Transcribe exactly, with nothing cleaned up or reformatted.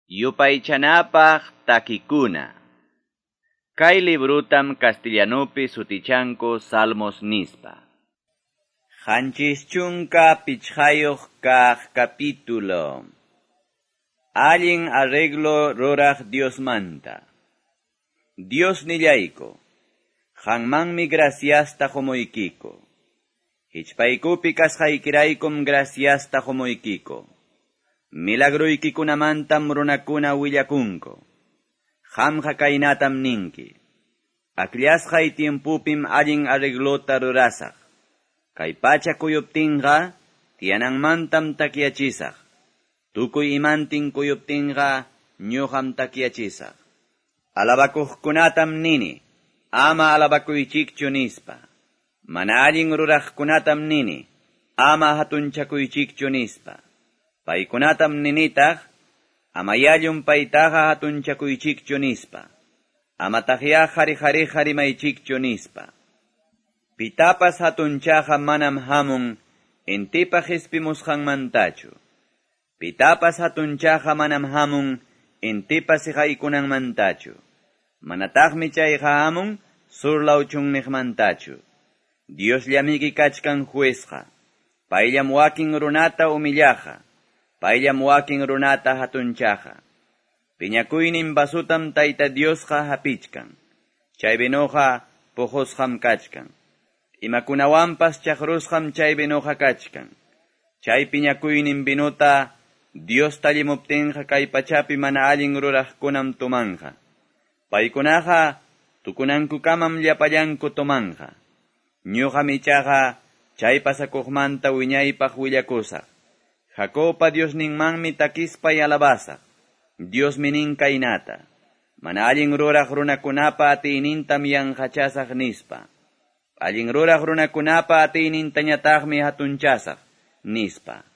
Yupaychanapaq takikuna. Kay librutam castellanopi sutichanko Salmos nispa. Hanchis chunka pichhayuq kaq capítulo. Allin arreglo ruraq Diosmanta. Dios nillayko. Hanmanmi graciasta homoykiko. Hichpaykupi kasqaykiraykum graciasta homoykiko. Milagruykicunamantam runakuna willakunko. Hamqa kaynatam ninki. Akllashqay tiempupim allin arreglota rurasaq. Kay pacha kuyuptinqa tiyananmantam takyachisaq. Tukuy imantin kuyuptinqa ñuqam takyachisaq. Alabakuqkunatam nini, ama alabakuychikchu nispa. Mana allin ruraqkunatam nini, ama hatunchakuychikchu nispa. Paykunatam ninitaq, amayallum paytaqa hatunchakuychikchu nispa. Amataqya hari-hari harimaychikchu nispa. Pitapas hatunchaqa manam hamun intipa hispimusqanmantachu. Pitapas hatunchaqa manam hamun intipa siqaykunanmantachu. Manataqmi chayqa hamun surlawchunniqmantachu. Dios llamiki kachkan juezqa. Payllam wakin runata umillaqa. Payllam wakin runata hatunchaqa. Piñakuynin basutam tayta Diosqa hapichkan. Chaybinoqa pujusqam kachkan. Imakunawanpas chaqrusqam chaybinoqa kachkan. Chay piñakuynin binuta Dios tallimuptinqa kay pachapi mana allin ruraqkunam tumanqa. Paykunaqa tukunankukamam llapallanku tumanqa. Ñuqa michaqa chay pasakuqmanta wiñaypaq willakusaq. Jacopa Dios ninmanmi takispay alabasaq. Dios minin kaynata. Mana allin ruraq runakunapa atiynintam yanqachasaq nispa. Allin ruraq runakunapa atiynintañataqmi hatunchasaq nispa.